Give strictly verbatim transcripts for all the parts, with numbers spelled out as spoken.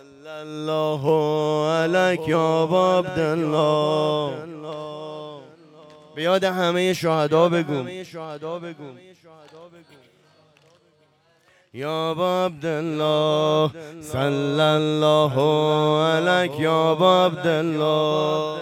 صلی الله علیک یا عبدالله. به یاد همه شهدا بگو یا عبدالله. صلی الله علیک یا عبدالله.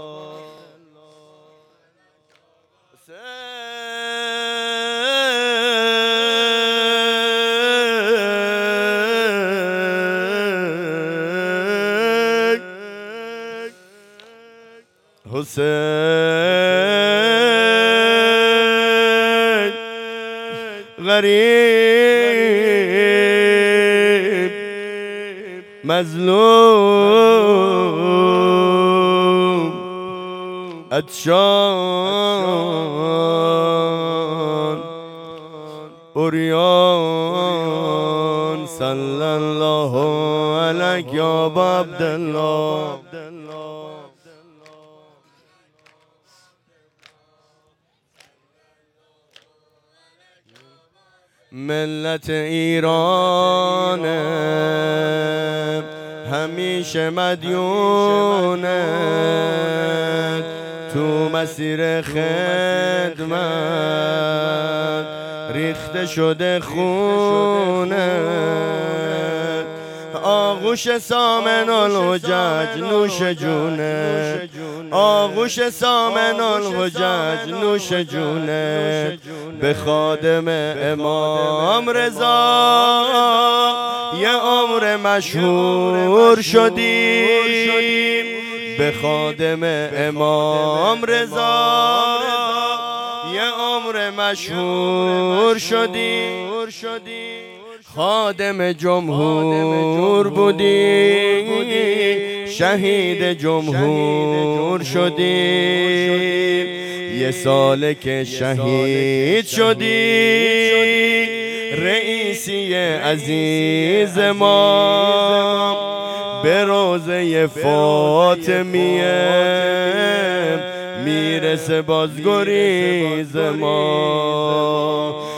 حسین غریب مظلوم عطشان عریان. صلی الله علیک یا عبدالله. ملت ایران همیشه مدیونه تو مسیر خدمت ریخته شده خونه. آغوش سامن الحجج نوش جونه، آغوش سامن الحجج نوش جونه. به خادم امام رضا یه عمر مشهور شدیم. به خادم امام رضا یه عمر مشهور شدیم. خادم جمهور بودی شهید جمهور شدی. یه ساله که شهید شدی رئیسی عزیز ما. به روزه فاطمیه میرسه بازگریز ما.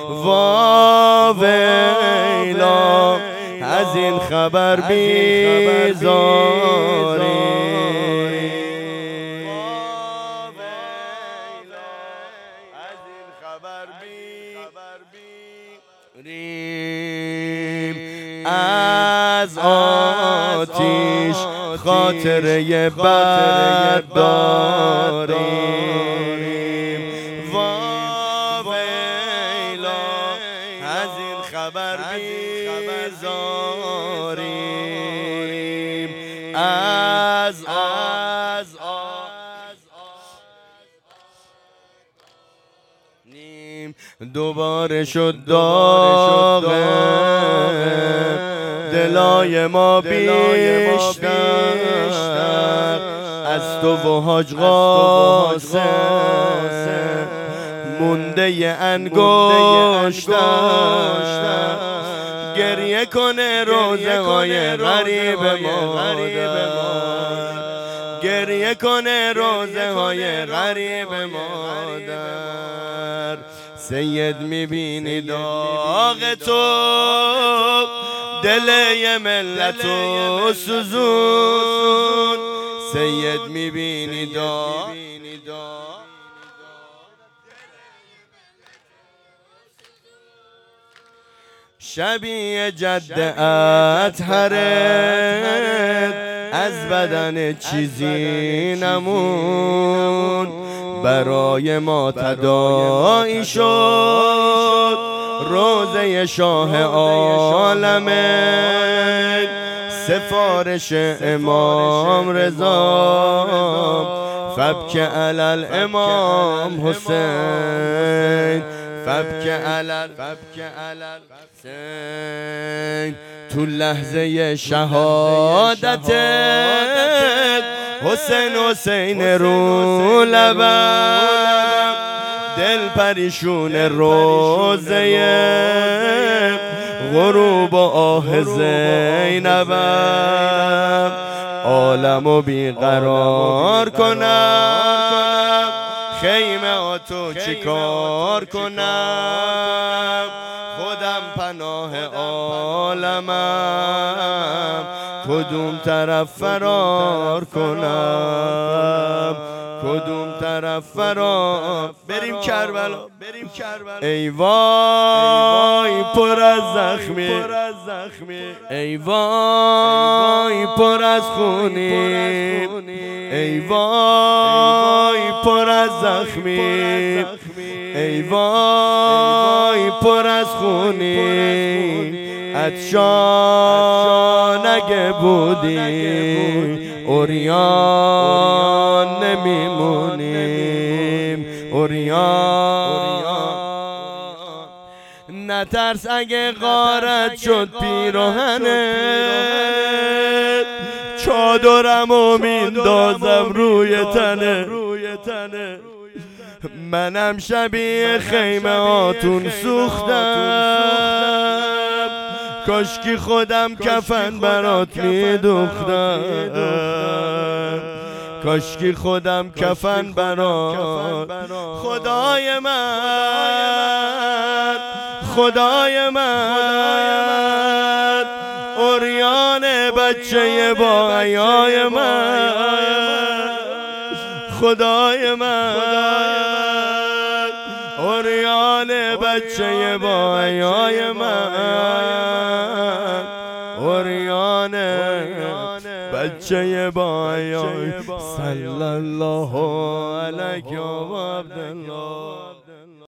واویلا از این خبر بیزاری. از آتیش خاطره بد داریم. واویلا از این خبر بیزاریم. از از نیم دوباره شد داغه دلای ما بیشتر از تو و حاج قاسم مونده ی انگشتر. گریه کنه روزه های غریب مادر، گریه کنه روزه های غریب مادر. سید میبینی داغ تو دل ی ملت و سوزون. سید میبینی داغ شبیه جد اطهرت از بدن چیزی نمون. برای ما تداعی شد روزه شاه عالمه. سفارش امام رضا فبک علی الامام حسین، فبک علی حسین. تو لحظه شهادت حسین حسین رو لبم دل پریشون روزه غروب و آه زینبم. عالمو بیقرار کنم خیمه آتو چیکار کنم. خودم پناه عالمم کدوم طرف فرار کنم، کدوم طرف فرار. بریم کربلا، بریم کربلا. ای وای پر از زخمی، ای وای پر از خونی، ای وای پر از زخمی، ای وای پر از خونی. عطشان اگه بودی عریان نمیمونیم، عریان. نترس اگه غارت شد پیراهنت، چادرمو میندازم روی تنه. منم شبیه خیمه هاتون سوختم، کاشکی خودم کفن برات میدوختم، کاشکی خودم کفن برات. خدای من، خدای من، عریان بچه با عیای من، خدای من، عریان بچه با عیای من، عریان بچه با عیای. صلی الله علیک یا عبدالله.